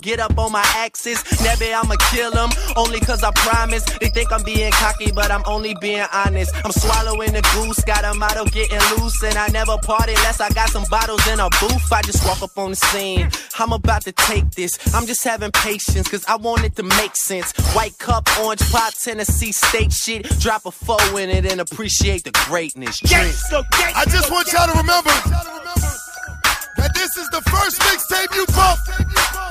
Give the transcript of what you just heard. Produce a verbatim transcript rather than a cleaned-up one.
get up on my axis. Never I'ma kill them, only cause I promise. They think I'm being cocky, but I'm only being honest. I'm swallowing the goose, got a motto getting loose. And I never party unless I got some bottles in a booth. I just walk up on the scene, I'm about to take this. I'm just having patience, cause I want it to make sense. White cup, orange pop, Tennessee steak shit. Drop a four in it and appreciate the greatness. Drink. I just want y'all to remember that this is the first mixtape you bump